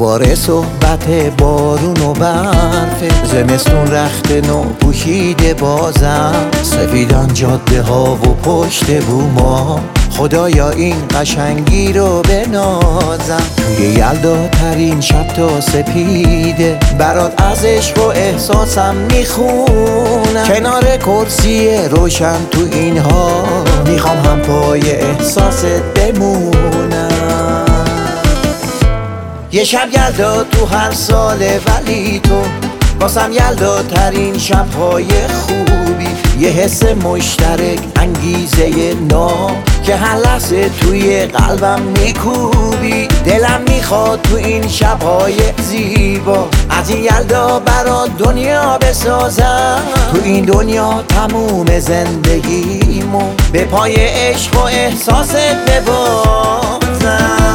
دوباره صحبت بارون و برفه، زمستون رخت نو پوشیده بازم، سفیدن جاده ها و پشت بوما، خدایا این قشنگی رو بنازم. توی یلدا ترین شب تا سپیده، برات از عشق و احساسم میخونم، کنار کرسی روشن تو اینها، میخوام هم پای احساست بمونم. یه شب یلدا تو هر ساله، ولی تو واسم یلدا ترین شبهای خوبی، یه حس مشترک انگیزه نام که هر لحظه توی قلبم میکوبی. دلم میخواد تو این شبهای زیبا از این یلدا برات دنیا بسازم، تو این دنیا تموم زندگیمو به پای عشق و احساست ببازم.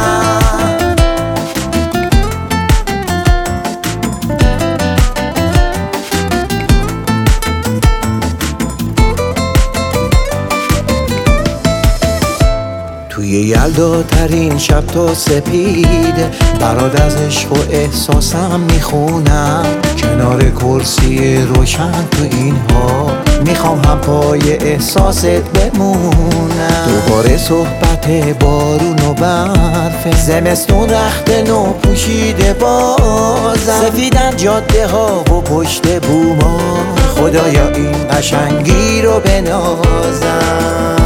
توی یلدا ترین شب تا سپیده، برات از عشق و احساسم میخونم، کنار کرسی روشن تو اینها، میخوام هم پای احساست بمونم. دوباره صحبت بارون و برفه، زمستون رخت نو پوشیده بازم، سفیدن جاده ها و پشت بوما، خدایا این قشنگی رو بنازم.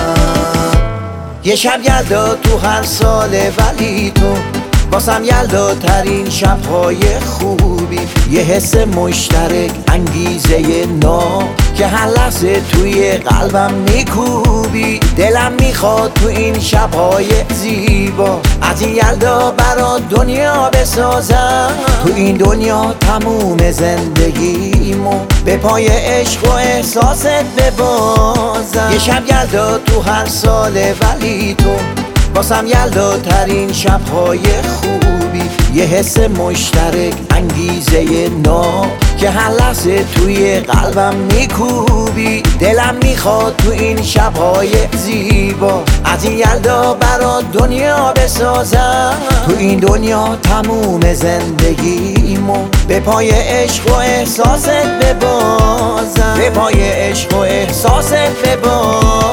یه شب یلدا تو هر ساله، ولی تو واسم یلدا ترین شبهای خوبی، یه حس مشترک انگیزه نام که هر لحظه توی قلبم میکوبی. دلم میخواد تو این شبهای زیبا از این یلدا برات دنیا بسازم، تو این دنیا تموم زندگیمو به پای عشق و احساست ببازم. یه شب یلدا تو هر ساله، ولی تو واسم یلدا ترین شبهای خوبی، یه حس مشترک انگیزه نام که هر لحظه توی قلبم میکوبی. دلم میخواد تو این شبهای زیبا از این یلدا برات دنیا بسازم، تو این دنیا تموم زندگیمو به پای عشق و احساست ببازم، به پای عشق و احساست ببازم.